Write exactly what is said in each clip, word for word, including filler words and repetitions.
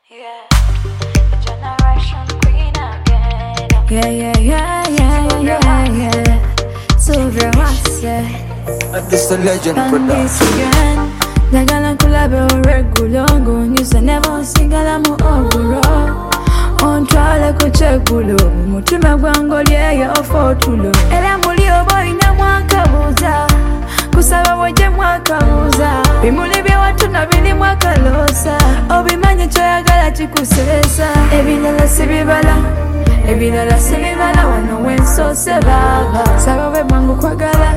Yeah, the generation queen again. Yeah, yeah, yeah, yeah, yeah, yeah. Sylvia Wase. This a legend And this production. again. Dagala kulabe oregulongo. Nyusa never singala mu oguro. Ontwale kuchegulo. Mutima gwango lyeyo ofotulo. Era muli oboyina mwakabuza. Kusaba woje mwakabuza. Bimuli bye watu na bili mwakalosa. Obimanye kyoyagala kikusesa. Ebirala sibibala. Ebirala sibibala wano wensose baba. Saba we mwangu kwagala.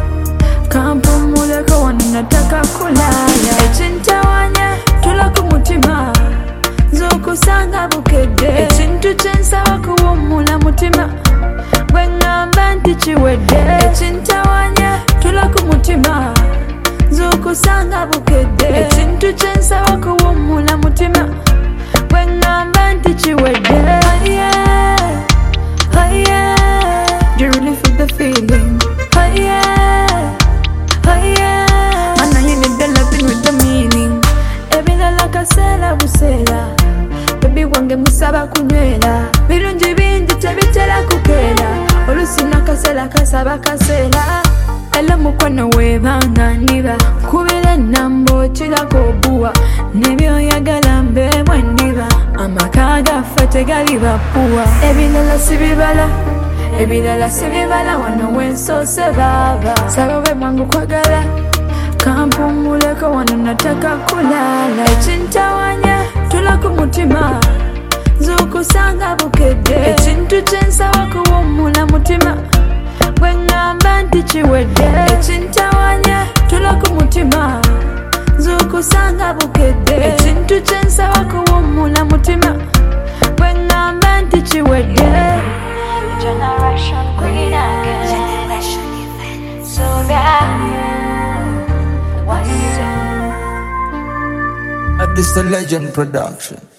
Kampumuleko wano nataka kulala. Ekintawanya tula ku mutima. Nzokusanga bukedde. Ekintu kyensaba kuwummula mutima. Bwe ngamba nti kiwedde. Ekintawanya tula ku mutima. Nzokusanga bukedde. Ekintu kyensaba kuwummula mutima. Bwe ngamba nti kiwedde. Oh yeah, oh yeah. Do you really feel the feeling? Oh yeah, oh yeah. Man, I need the loving with the meaning. Ebirala kaseera buseera. Baby wange musaba kunywera. Birungi bingi tebitera kukeera. Oluusi nakaseera kasaba kaseera. Ela mukwano weebanga ndiba. Kubira ennamba okirako obuwa. Nebyoyagala mbeebwe ndiba. Amaka gaffe tegali bapuwa. Ebirala sibibala. Ebirala sibibala wano wensoose baaba. Saba we mwangu kwagala. Kampumuleko wano nataka kulala. Ekintawanya tula ku mutima. Nzokusanga bukedde. Ekintu kyensaba kuwummula mutima. Bwe ngamba nti kiwedde. Ekintawanya tula ku mutima. Nzokusanga bukedde. Ekintu kyensaba kuwummula mutima. Bwe ngamba nti kiwedde. The generation queen again. Generation so bad. What's it? This a legend production.